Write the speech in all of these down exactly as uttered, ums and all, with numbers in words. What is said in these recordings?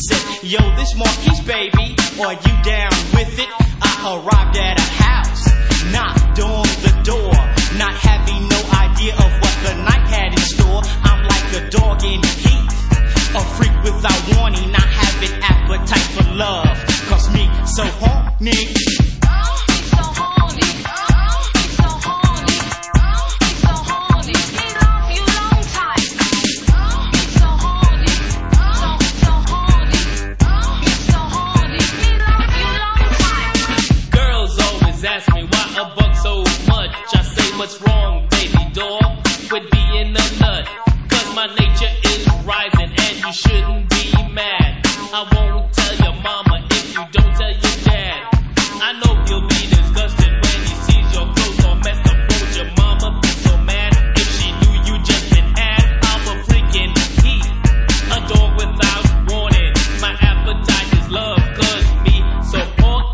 said, yo, this Marquise, baby, are you down with it? I arrived at a house, knocked on the door, not having no idea of what the night had in store. I'm like a dog in heat, a freak without warning, not having appetite for love, cause me so horny. Ask me why a buck so much. I say, what's wrong, baby doll, with being a nut? Cause my nature is rising and you shouldn't be mad. I won't tell your mama if you don't tell your dad. I know you'll be disgusted when he sees your clothes all messed up. Won't your mama be so mad if she knew you just an ad? I'm a freaking heat, a dog without warning. My appetite is love, cause me so horny.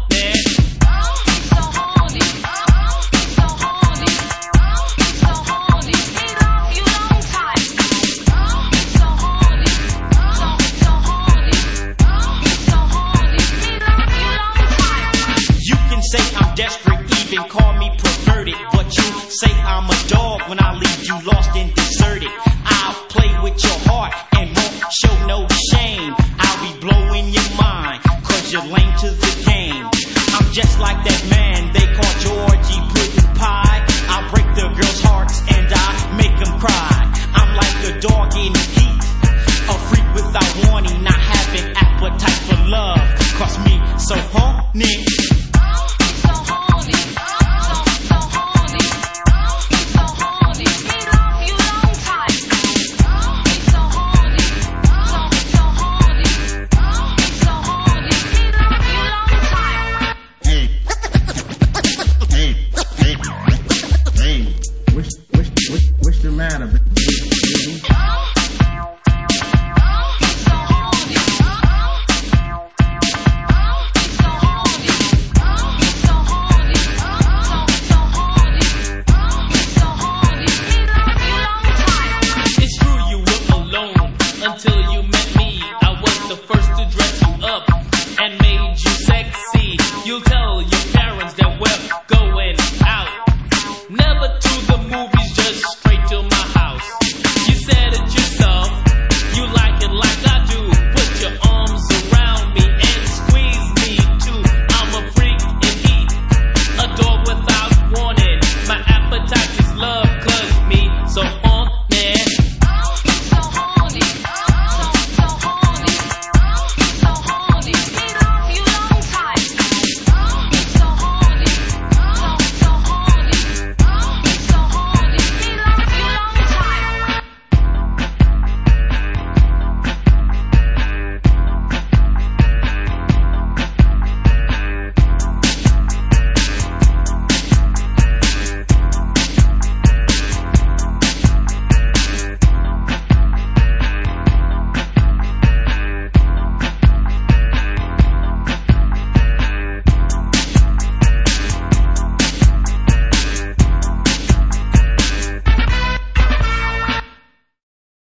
Say I'm desperate, even call me perverted, but you say I'm a dog when I leave you lost and deserted. I'll play with your heart and won't show no shame. I'll be blowing your mind, cause you're lame to the game. I'm just like that man they call Georgie Puddin' Pie. I'll break the girls' hearts and I make them cry. I'm like a dog in heat, a freak without warning, not having appetite for love, cause me so horny.